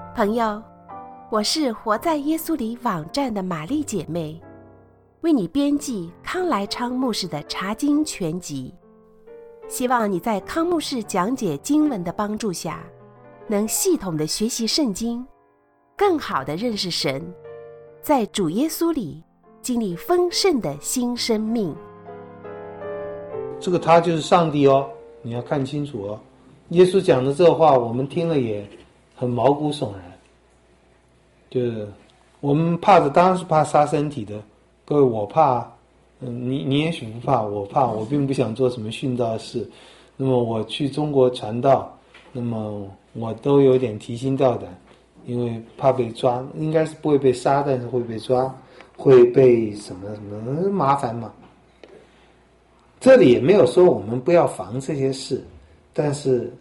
朋友，我是活在耶稣里网站的玛丽姐妹，为你编辑康来昌牧师的查经全集，希望你在康牧师讲解经文的帮助下，能系统的学习圣经，更好的认识神，在主耶稣里经历丰盛的新生命。 这个他就是上帝哦，你要看清楚哦。耶稣讲的这话，我们听了也很毛骨悚然。就是我们怕的当然是怕杀身体的，各位，我怕，你也许不怕，我怕，我并不想做什么殉道事。那么我去中国传道，那么我都有点提心吊胆，因为怕被抓，应该是不会被杀，但是会被抓，会被什么麻烦嘛。这里也没有说我们不要防这些事，但是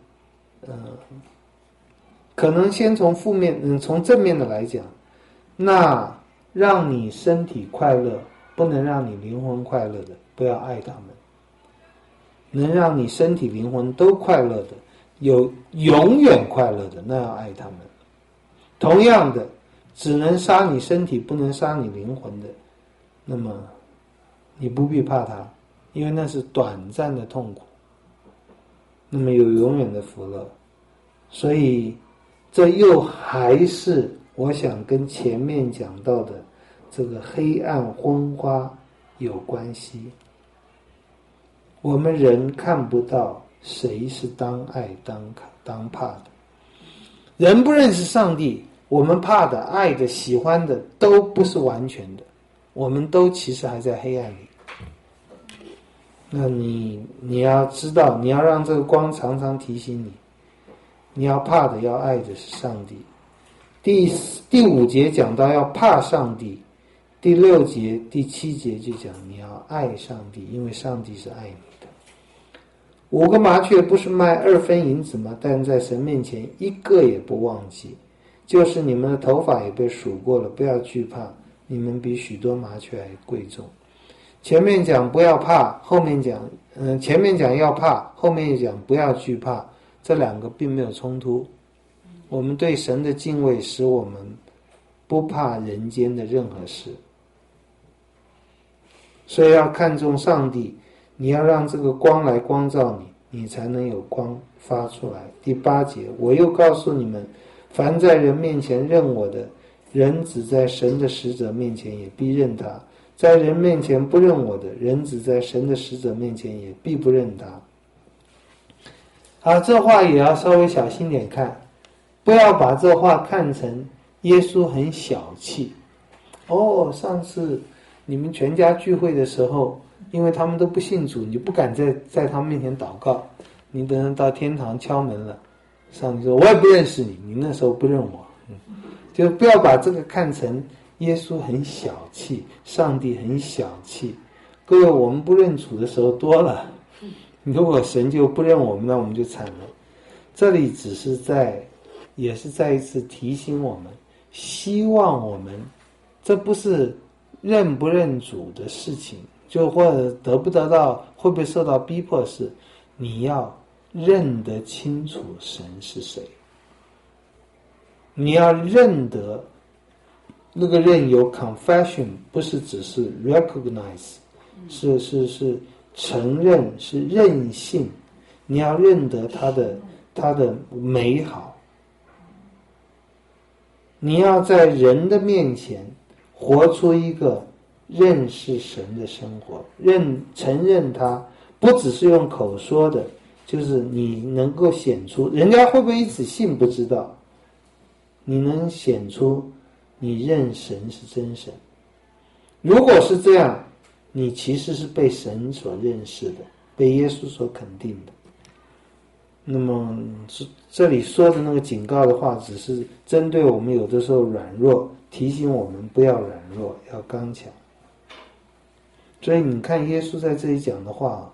可能先从负面从正面的来讲，那让你身体快乐不能让你灵魂快乐的，不要爱他们。能让你身体灵魂都快乐的，有永远快乐的，那要爱他们。同样的，只能杀你身体不能杀你灵魂的，那么你不必怕它，因为那是短暂的痛苦，那么有永远的福乐。所以这又还是我想跟前面讲到的这个黑暗昏花有关系。我们人看不到谁是当爱当怕的，人不认识上帝，我们怕的爱的喜欢的都不是完全的，我们都其实还在黑暗里。那你要知道，你要让这个光常常提醒你，你要怕的要爱的是上帝。第5节讲到要怕上帝，第6节第7节就讲你要爱上帝，因为上帝是爱你的。5个麻雀不是卖2分银子吗？但在神面前一个也不忘记，就是你们的头发也被数过了，不要惧怕，你们比许多麻雀还贵重。前面讲不要怕，后面讲前面讲要怕，后面又讲不要惧怕，这两个并没有冲突。我们对神的敬畏使我们不怕人间的任何事，所以要看重上帝，你要让这个光来光照你，你才能有光发出来。第8节，我又告诉你们，凡在人面前认我的，人子在神的使者面前也必认他；在人面前不认我的，人子在神的使者面前也必不认他。这话也要稍微小心点看，不要把这话看成耶稣很小气。上次你们全家聚会的时候，因为他们都不信主，你就不敢在他们面前祷告，你等人到天堂敲门了，上帝说我也不认识你，你那时候不认我。就不要把这个看成耶稣很小气，上帝很小气。各位，我们不认主的时候多了，如果神就不认我们，那我们就惨了。这里只是也是再一次提醒我们，希望我们，这不是认不认主的事情，就或者得不得到，会不会受到逼迫，是你要认得清楚神是谁。你要认得，那个认有 confession， 不是只是 recognize， 是承认，是认信。你要认得他的美好。你要在人的面前活出一个认识神的生活，承认他，不只是用口说的，就是你能够显出，人家会不会一直信不知道，你能显出你认神是真神。如果是这样，你其实是被神所认识的，被耶稣所肯定的。那么这里说的那个警告的话，只是针对我们有的时候软弱，提醒我们不要软弱，要刚强。所以你看耶稣在这里讲的话，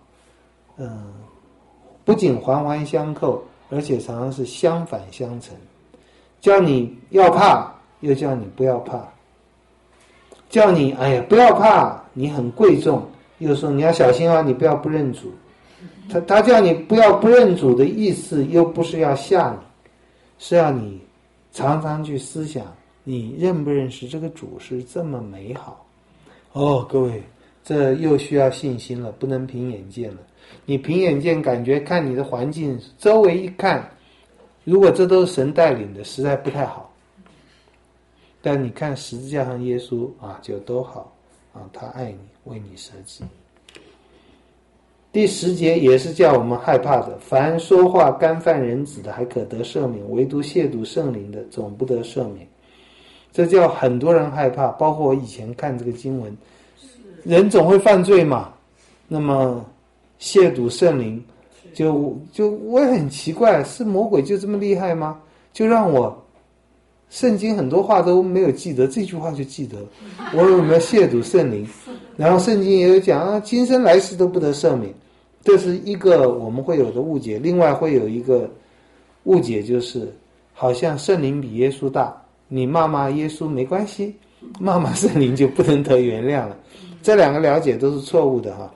不仅环环相扣，而且常常是相反相成，叫你要怕，又叫你不要怕；叫你不要怕，你很贵重，又说你要小心啊，你不要不认主。他叫你不要不认主的意思，又不是要吓你，是要你常常去思想，你认不认识这个主是这么美好？各位，这又需要信心了，不能凭眼见了。你凭眼见感觉看你的环境，周围一看，如果这都是神带领的，实在不太好。但你看十字架上耶稣就都好他爱你，为你舍己。第10节也是叫我们害怕的，凡说话干犯人子的还可得赦免，唯独亵渎圣灵的总不得赦免。这叫很多人害怕，包括我以前看这个经文，人总会犯罪嘛，那么亵渎圣灵就我也很奇怪，是魔鬼就这么厉害吗？就让我圣经很多话都没有记得，这句话就记得我有没有亵渎圣灵。然后圣经也有讲今生来世都不得赦免，这是一个我们会有的误解。另外会有一个误解，就是好像圣灵比耶稣大，你骂耶稣没关系，骂圣灵就不能得原谅了。这两个了解都是错误的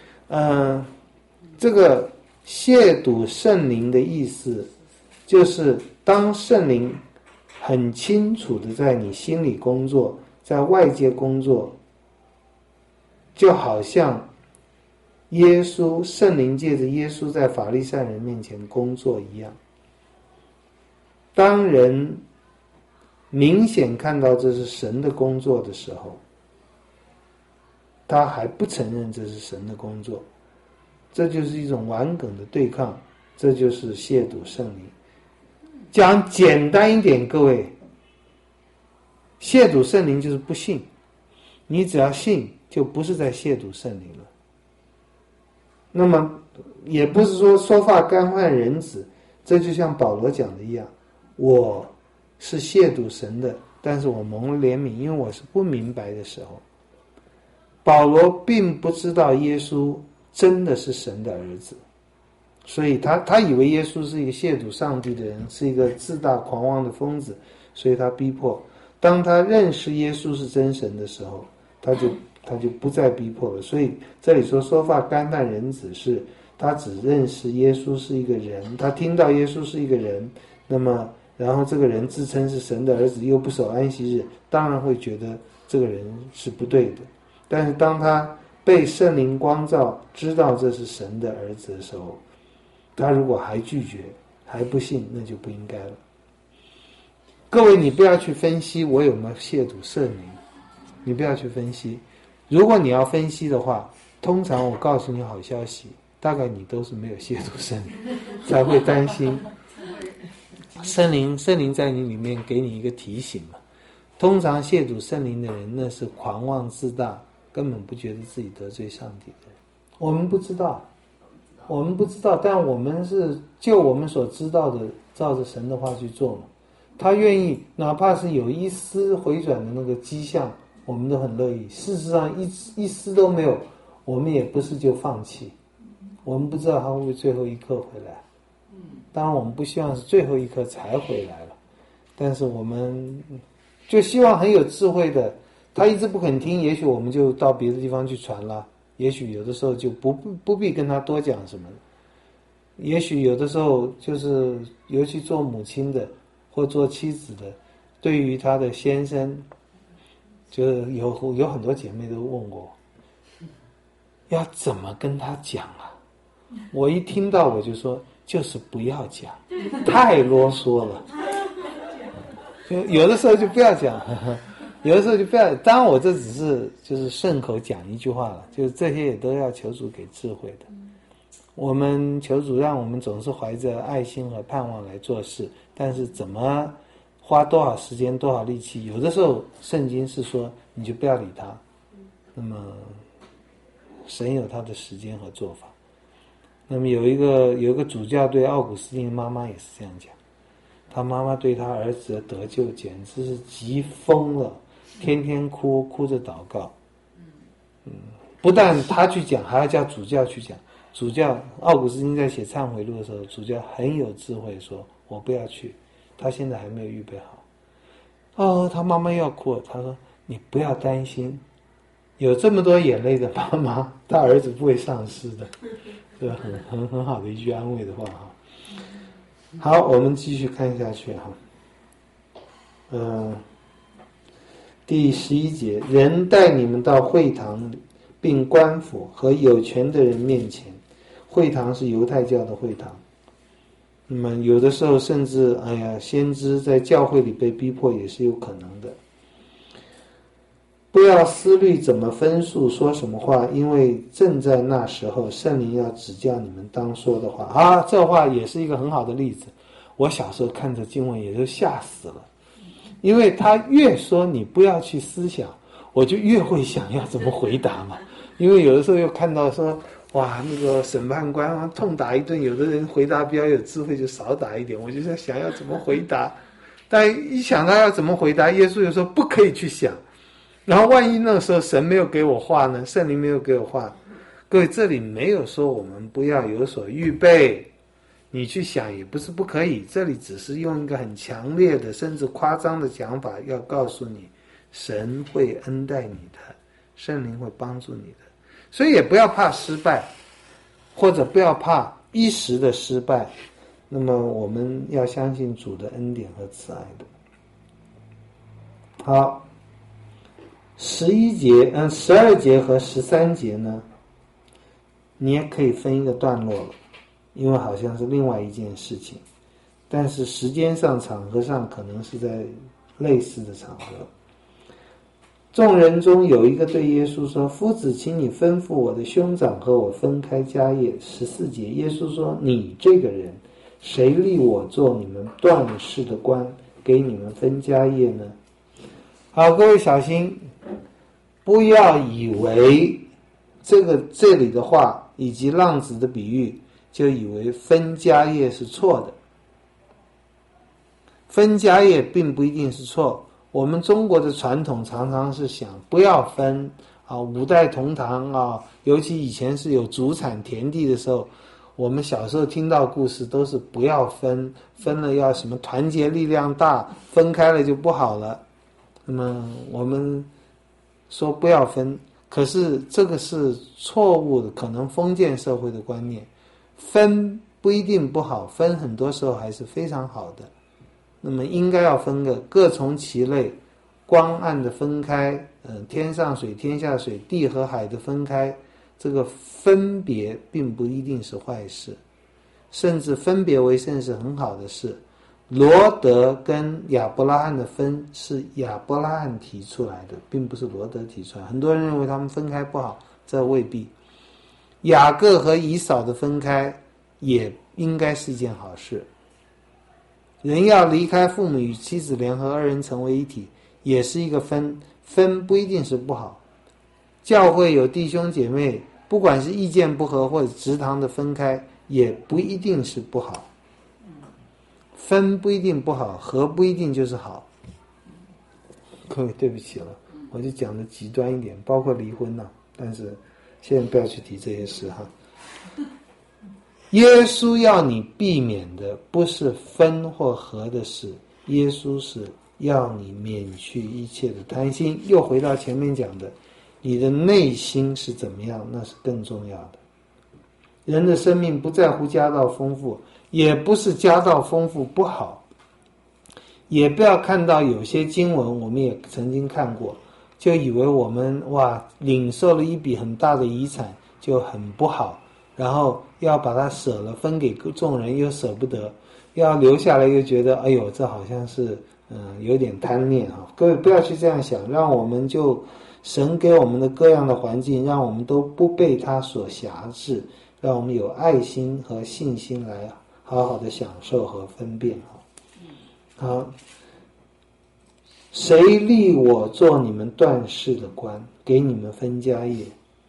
这个亵渎圣灵的意思，就是当圣灵很清楚的在你心里工作，在外界工作，就好像耶稣圣灵借着耶稣在法利赛人面前工作一样。当人明显看到这是神的工作的时候，他还不承认这是神的工作，这就是一种顽梗的对抗，这就是亵渎圣灵。讲简单一点，各位，亵渎圣灵就是不信，你只要信就不是在亵渎圣灵了。那么也不是说话干犯人子，这就像保罗讲的一样，我是亵渎神的，但是我蒙了怜悯，因为我是不明白的时候。保罗并不知道耶稣真的是神的儿子，所以他以为耶稣是一个亵渎上帝的人，是一个自大狂妄的疯子，所以他逼迫。当他认识耶稣是真神的时候，他就不再逼迫了。所以这里说话干犯人子，是他只认识耶稣是一个人，他听到耶稣是一个人，那么然后这个人自称是神的儿子，又不守安息日，当然会觉得这个人是不对的。但是当他被圣灵光照，知道这是神的儿子的时候，他如果还拒绝还不信，那就不应该了。各位，你不要去分析我有没有亵渎圣灵，你不要去分析。如果你要分析的话，通常我告诉你好消息，大概你都是没有亵渎圣灵，才会担心。圣灵在你里面给你一个提醒嘛。通常亵渎圣灵的人，那是狂妄自大，根本不觉得自己得罪上帝的人。我们不知道，但我们是就我们所知道的，照着神的话去做嘛。他愿意，哪怕是有一丝回转的那个迹象，我们都很乐意。事实上一丝都没有，我们也不是就放弃。我们不知道他会不会最后一刻回来。当然我们不希望是最后一刻才回来了，但是我们就希望很有智慧的，他一直不肯听，也许我们就到别的地方去传了，也许有的时候就不必跟他多讲什么，也许有的时候就是尤其做母亲的或做妻子的，对于他的先生，就是有很多姐妹都问我要怎么跟他讲啊。我一听到我就说，就是不要讲，太啰嗦了。就有的时候就不要讲，有的时候就不要。当然我这只是就是顺口讲一句话了，就是这些也都要求主给智慧的。我们求主让我们总是怀着爱心和盼望来做事，但是怎么花多少时间多少力气，有的时候圣经是说你就不要理他，那么神有他的时间和做法。那么有一个主教对奥古斯丁妈妈也是这样讲，他妈妈对他儿子的得救简直是急疯了，天天哭着祷告。不但他去讲，还要叫主教去讲。主教奥古斯丁在写忏悔录的时候，主教很有智慧说，我不要去，他现在还没有预备好。他妈妈要哭了，他说你不要担心，有这么多眼泪的妈妈，他儿子不会丧失的。这很好的一句安慰的话哈。好，我们继续看下去哈。 第11节，人带你们到会堂里，并官府和有权的人面前。会堂是犹太教的会堂。那么有的时候甚至先知在教会里被逼迫也是有可能的。不要思虑怎么分述说什么话，因为正在那时候圣灵要指教你们当说的话。这话也是一个很好的例子。我小时候看着经文也就吓死了，因为他越说你不要去思想，我就越会想要怎么回答嘛。因为有的时候又看到说哇，那个审判官痛打一顿，有的人回答比较有智慧就少打一点，我就在想要怎么回答。但一想到要怎么回答，耶稣又说不可以去想。然后万一那个时候神没有给我话呢，圣灵没有给我话，各位这里没有说我们不要有所预备，你去想也不是不可以，这里只是用一个很强烈的甚至夸张的讲法，要告诉你神会恩待你的，圣灵会帮助你的。所以也不要怕失败，或者不要怕一时的失败，那么我们要相信主的恩典和慈爱的。好，12节和13节呢，你也可以分一个段落了，因为好像是另外一件事情，但是时间上场合上可能是在类似的场合。众人中有一个对耶稣说，夫子，请你吩咐我的兄长和我分开家业。14节，耶稣说，你这个人，谁立我做你们断事的官，给你们分家业呢？好，各位小心，不要以为这里的话以及浪子的比喻就以为分家业是错的。分家业并不一定是错，我们中国的传统常常是想不要分五代同堂尤其以前是有祖产田地的时候，我们小时候听到故事都是不要分，分了要什么团结力量大，分开了就不好了。那么我们说不要分，可是这个是错误的，可能封建社会的观念，分不一定不好，分很多时候还是非常好的。那么应该要分个各从其类，光暗的分开，天上水天下水，地和海的分开，这个分别并不一定是坏事，甚至分别为圣是很好的事。罗德跟亚伯拉罕的分是亚伯拉罕提出来的，并不是罗德提出来。很多人认为他们分开不好，这未必。雅各和以扫的分开也应该是一件好事。人要离开父母与妻子联合，二人成为一体，也是一个分不一定是不好。教会有弟兄姐妹，不管是意见不合或者直堂的分开，也不一定是不好。分不一定不好，合不一定就是好。各位对不起了，我就讲的极端一点，包括离婚但是现在不要去提这些事耶稣要你避免的不是分或合的事，耶稣是要你免去一切的贪心。又回到前面讲的，你的内心是怎么样，那是更重要的。人的生命不在乎家道丰富，也不是家道丰富不好，也不要看到有些经文我们也曾经看过，就以为我们领受了一笔很大的遗产就很不好，然后要把它舍了分给众人又舍不得，要留下来又觉得哎呦这好像是有点贪念各位不要去这样想，让我们就神给我们的各样的环境，让我们都不被它所辖制，让我们有爱心和信心来好好的享受和分辨好，谁立我做你们断事的官，给你们分家业？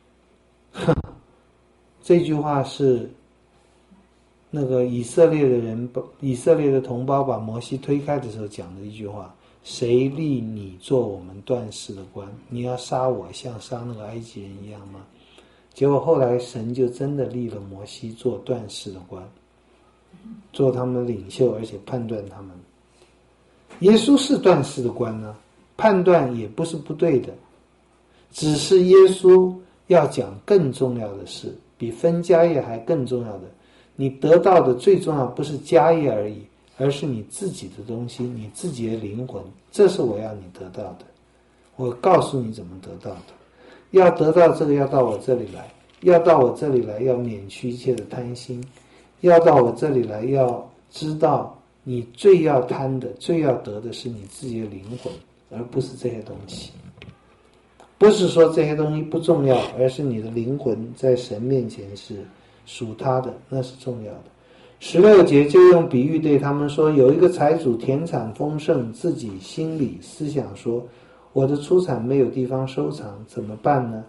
这句话是那个以色列的同胞把摩西推开的时候讲的一句话，谁立你做我们断事的官？你要杀我像杀那个埃及人一样吗？结果后来神就真的立了摩西做断事的官，做他们的领袖，而且判断他们。耶稣是断事的官呢，判断也不是不对的，只是耶稣要讲更重要的事，比分家业还更重要的。你得到的最重要不是家业而已， 而是你自己的东西，你自己的灵魂，这是我要你得到的。我告诉你怎么得到的。要得到这个，要到我这里来，要到我这里来，要免去一切的贪心，要到我这里来，要知道你最要贪的、最要得的是你自己的灵魂，而不是这些东西。不是说这些东西不重要，而是你的灵魂在神面前是属他的，那是重要的。16节就用比喻对他们说，有一个财主田产丰盛，自己心里思想说，我的出产没有地方收藏，怎么办呢？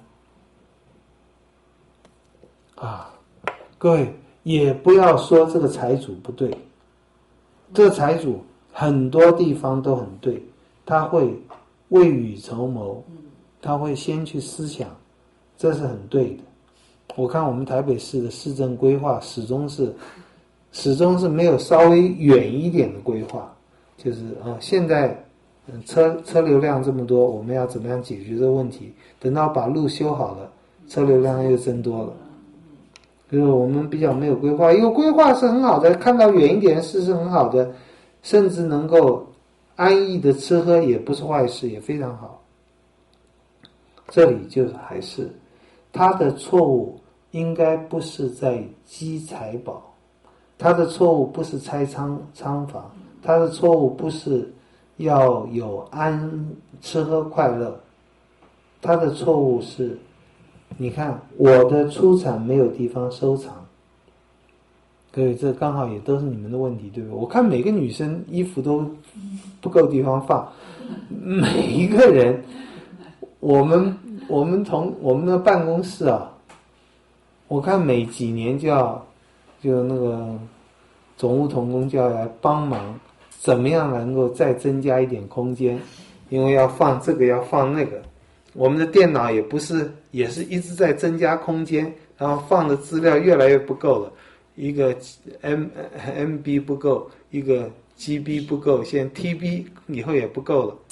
各位也不要说这个财主不对，这个财主很多地方都很对，他会未雨绸缪，他会先去思想，这是很对的。我看我们台北市的市政规划始终是没有稍微远一点的规划，就是现在车流量这么多，我们要怎么样解决这个问题？等到把路修好了，车流量又增多了。就是我们比较没有规划，因为规划是很好的，看到远一点的事是很好的，甚至能够安逸的吃喝也不是坏事，也非常好。这里就是还是他的错误应该不是在积财宝，他的错误不是拆仓房，他的错误不是要有吃喝快乐，他的错误是，你看我的出产没有地方收藏。各位，这刚好也都是你们的问题，对不对？我看每个女生衣服都不够地方放，每一个人，我们的办公室啊，我看每几年就那个总务同工就要来帮忙，怎么样能够再增加一点空间，因为要放这个要放那个，我们的电脑也是一直在增加空间，然后放的资料越来越不够了，一个 MB 不够，一个 GB 不够，现在 TB 以后也不够了。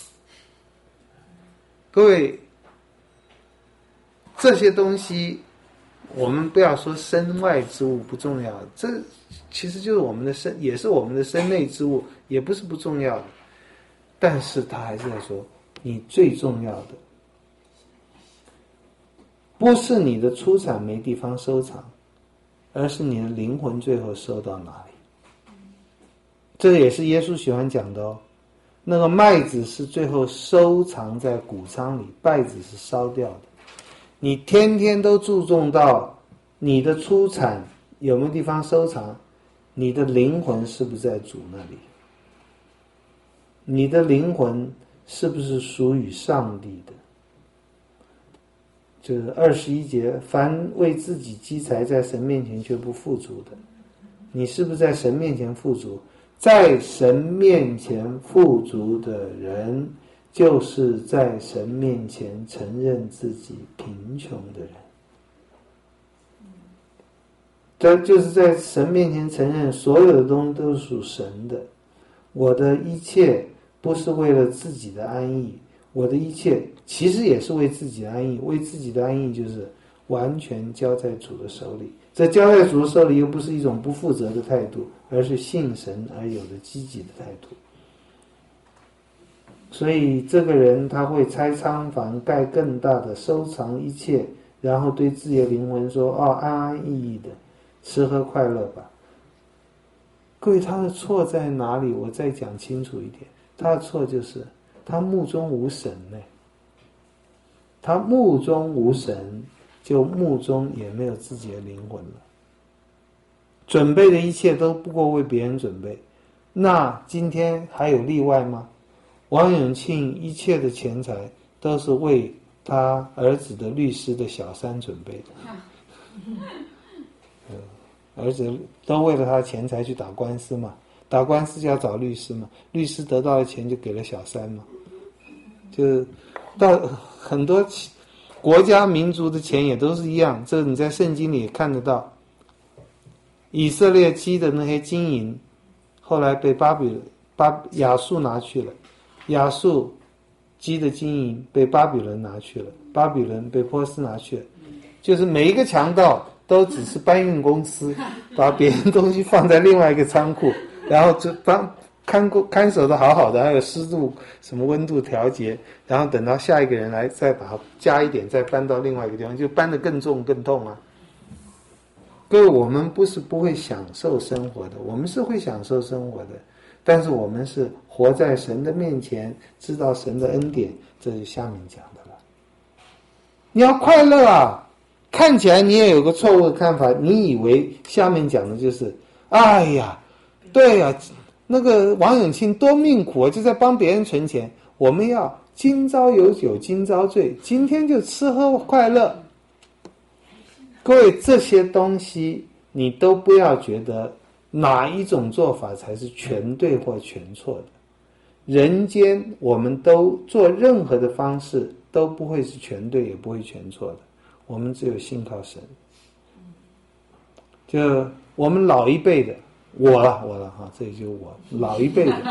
各位，这些东西我们不要说身外之物不重要，这其实就是我们的也是我们的身内之物，也不是不重要的。但是他还是在说，你最重要的不是你的出产没地方收藏，而是你的灵魂最后收到哪里。这也是耶稣喜欢讲的哦。那个麦子是最后收藏在谷仓里，稗子是烧掉的。你天天都注重到你的出产有没有地方收藏，你的灵魂是不是在主那里？你的灵魂是不是属于上帝的？就是21节，凡为自己积财，在神面前却不富足的，你是不是在神面前富足？在神面前富足的人，就是在神面前承认自己贫穷的人。这就是在神面前承认所有的东西都是属神的，我的一切不是为了自己的安逸，我的一切其实也是为自己的安逸，为自己的安逸就是完全交在主的手里。这交在主的手里又不是一种不负责的态度，而是信神而有的积极的态度。所以这个人他会拆仓房，盖更大的，收藏一切，然后对自己的灵魂说，安安逸逸的吃喝快乐吧。各位，他的错在哪里？我再讲清楚一点，他的错就是他目中无神呢。他目中无神，就目中也没有自己的灵魂了。准备的一切都不过为别人准备，那今天还有例外吗？王永庆一切的钱财都是为他儿子的律师的小三准备的。儿子都为了他的钱财去打官司嘛，打官司就要找律师嘛，律师得到的钱就给了小三嘛，就是到很多国家民族的钱也都是一样，这你在圣经里也看得到。以色列积的那些金银，后来被亚述拿去了，亚述积的金银被巴比伦拿去了，巴比伦被波斯拿去了，就是每一个强盗都只是搬运公司，把别人东西放在另外一个仓库，然后就看守的好好的，还有湿度什么温度调节，然后等到下一个人来再把它加一点，再搬到另外一个地方，就搬得更重更痛啊。各位，我们不是不会享受生活的，我们是会享受生活的，但是我们是活在神的面前，知道神的恩典，这是下面讲的了。你要快乐啊！看起来你也有个错误的看法，你以为下面讲的就是，哎呀，对呀，那个王永庆多命苦啊，就在帮别人存钱。我们要今朝有酒今朝醉，今天就吃喝快乐。各位，这些东西你都不要觉得哪一种做法才是全对或全错的。人间我们都做任何的方式都不会是全对，也不会全错的。我们只有信靠神。就我们老一辈的，我了哈，这里就我老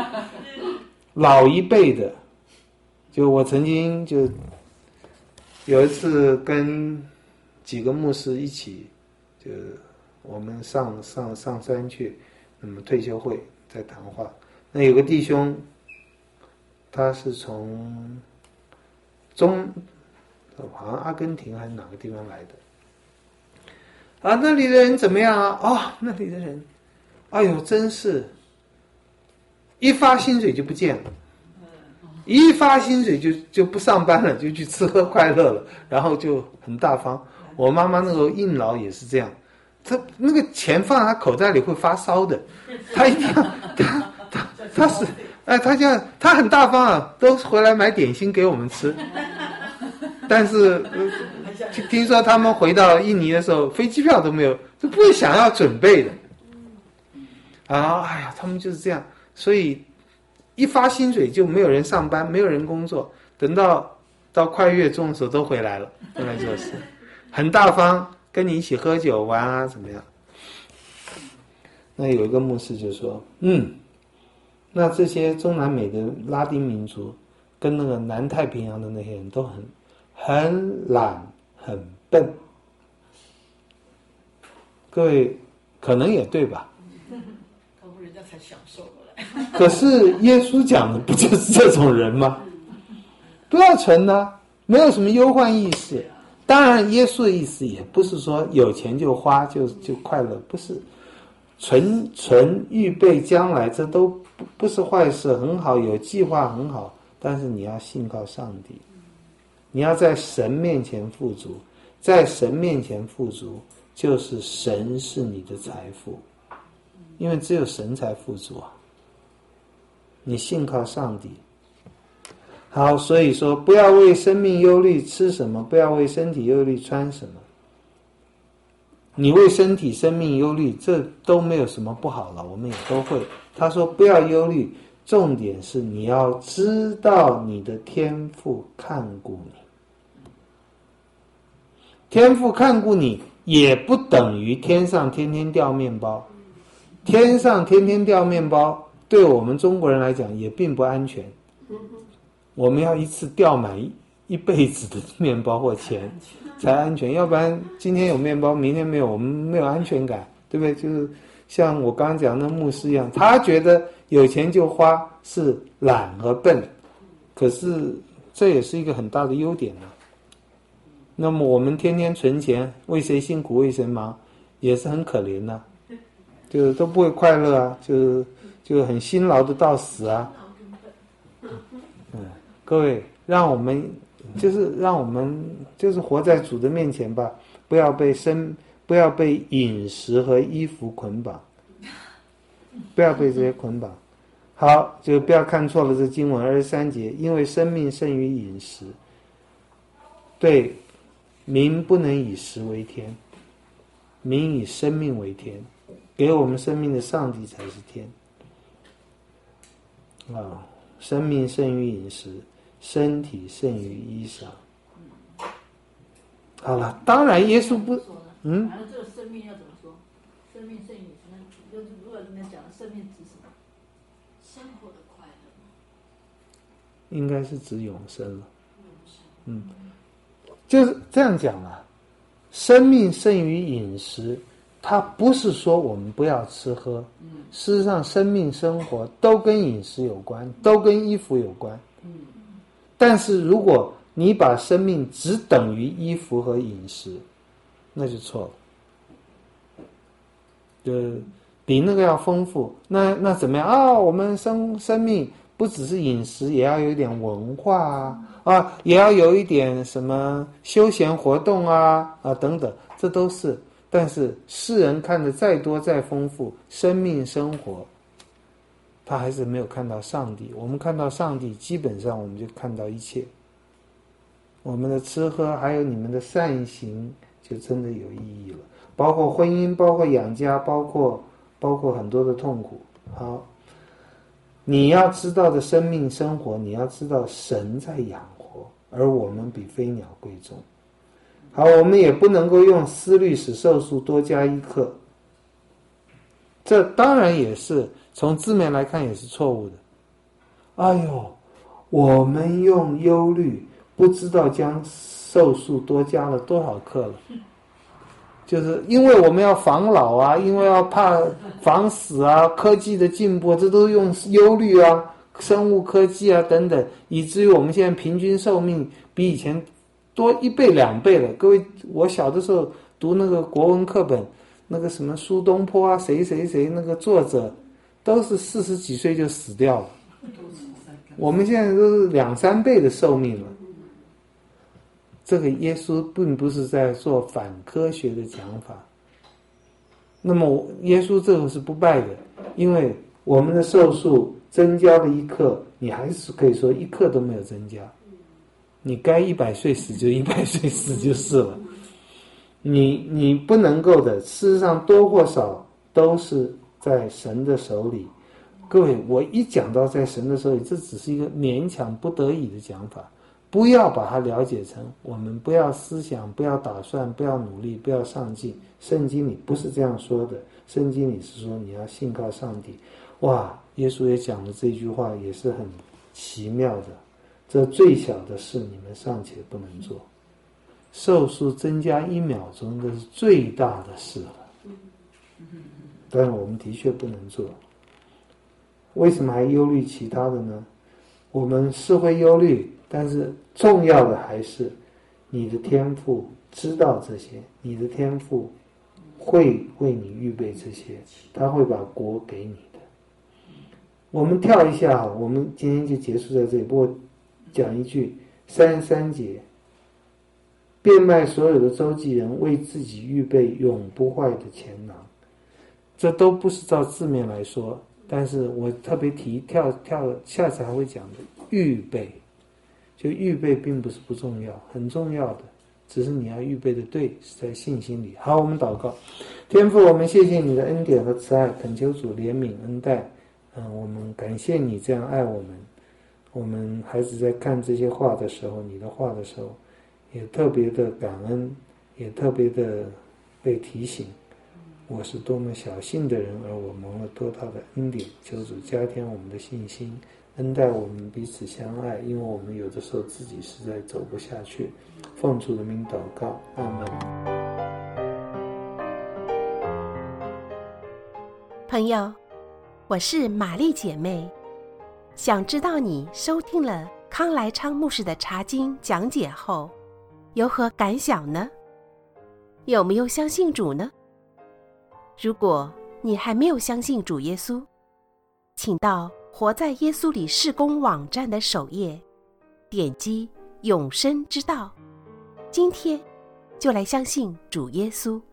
一辈的，就我曾经就有一次跟几个牧师一起，就我们上山去，那么退休会在谈话。那有个弟兄，他是从好像阿根廷还是哪个地方来的啊？那里的人怎么样啊？哦，那里的人，哎呦，真是一发薪水就不见了，一发薪水就不上班了，就去吃喝快乐了，然后就很大方。我妈妈那个印老也是这样，她那个钱放在她口袋里会发烧的，她一定要她是哎，她很大方啊，都回来买点心给我们吃。但是听说他们回到印尼的时候，飞机票都没有，都不会想要准备的。啊，哎呀，他们就是这样，所以一发薪水就没有人上班，没有人工作，等到快月中的时候都回来了，都来做事。很大方，跟你一起喝酒玩啊，怎么样？那有一个牧师就说，那这些中南美的拉丁民族，跟那个南太平洋的那些人都很懒，很笨。各位可能也对吧？ 要不人家才享受过来。 可是耶稣讲的不就是这种人吗？不要存啊，没有什么忧患意识。当然耶稣的意思也不是说有钱就花就快乐，不是，存预备将来，这都不是坏事，很好，有计划很好，但是你要信靠上帝，你要在神面前富足，在神面前富足就是神是你的财富，因为只有神才富足啊，你信靠上帝。好，所以说不要为生命忧虑吃什么，不要为身体忧虑穿什么。你为身体生命忧虑，这都没有什么不好了，我们也都会。他说不要忧虑，重点是你要知道你的天父看顾你。天父看顾你也不等于天上天天掉面包，天上天天掉面包对我们中国人来讲也并不安全。我们要一次掉满一辈子的面包或钱才安全，要不然今天有面包明天没有，我们没有安全感，对不对？就是像我刚刚讲的牧师一样，他觉得有钱就花是懒和笨，可是这也是一个很大的优点啊。那么我们天天存钱，为谁辛苦为谁忙，也是很可怜的，就是都不会快乐啊，就很辛劳的到死啊。各位，让我们就是活在主的面前吧，不要被饮食和衣服捆绑，不要被这些捆绑。好，就不要看错了这经文23节，因为生命胜于饮食。对，民不能以食为天，民以生命为天，给我们生命的上帝才是天。生命胜于饮食，身体胜于衣裳。好了，当然耶稣不， 反正这个生命要怎么说？生命胜于什么？就是如果里面讲的生命指什么？生活的快乐。 应该是指永生了。就是这样讲啊。生命胜于饮食， 它不是说我们不要吃喝，事实上生命生活都跟饮食有关，都跟衣服有关。但是如果你把生命只等于衣服和饮食，那就错了。比那个要丰富。那怎么样啊？我们生命不只是饮食，也要有一点文化也要有一点什么休闲活动等等，这都是。但是世人看的再多再丰富，生命生活他还是没有看到上帝。我们看到上帝，基本上我们就看到一切。我们的吃喝还有你们的善行就真的有意义了，包括婚姻，包括养家，包括很多的痛苦。好，你要知道的生命生活，你要知道神在养活，而我们比飞鸟贵重。好，我们也不能够用思虑使寿数多加一刻，这当然也是从字面来看也是错误的。哎呦，我们用忧虑不知道将寿数多加了多少克了，就是因为我们要防老因为要怕防死科技的进步，这都用忧虑生物科技等等，以至于我们现在平均寿命比以前多1倍2倍了。各位，我小的时候读那个国文课本，那个什么苏东坡谁那个作者都是40几岁就死掉了，我们现在都是2、3倍的寿命了。这个耶稣并不是在做反科学的讲法，那么耶稣这个是不败的，因为我们的寿数增加了1克，你还是可以说1克都没有增加，你该100岁死就100岁死就是了。你不能够的，事实上多或少都是在神的手里。各位，我一讲到在神的手里，这只是一个勉强不得已的讲法，不要把它了解成我们不要思想，不要打算，不要努力，不要上进。圣经里不是这样说的，圣经里是说你要信靠上帝。哇，耶稣也讲了这句话，也是很奇妙的。这最小的事你们尚且不能做，寿数增加1秒钟，这是最大的事了。但是我们的确不能做。为什么还忧虑其他的呢？我们是会忧虑，但是重要的还是你的天父知道这些，你的天父会为你预备这些，他会把国给你的。我们跳一下，我们今天就结束在这里。不过讲一句，33节，变卖所有的周记人为自己预备永不坏的钱囊。这都不是照字面来说，但是我特别跳下次还会讲的。预备，就预备并不是不重要，很重要的，只是你要预备的对，是在信心里。好，我们祷告。天父，我们谢谢你的恩典和慈爱，恳求主怜悯恩待。我们感谢你这样爱我们。我们孩子在看这些话的时候，你的话的时候，也特别的感恩，也特别的被提醒，我是多么小信的人，而我蒙了多大的恩典。求主加添我们的信心，恩待我们彼此相爱，因为我们有的时候自己实在走不下去。奉主的名祷告，阿们。 朋友，我是玛丽姐妹，想知道你收听了康来昌牧师的查经讲解后有何感想呢？有没有相信主呢？如果你还没有相信主耶稣，请到活在耶稣里事工网站的首页，点击永生之道，今天就来相信主耶稣。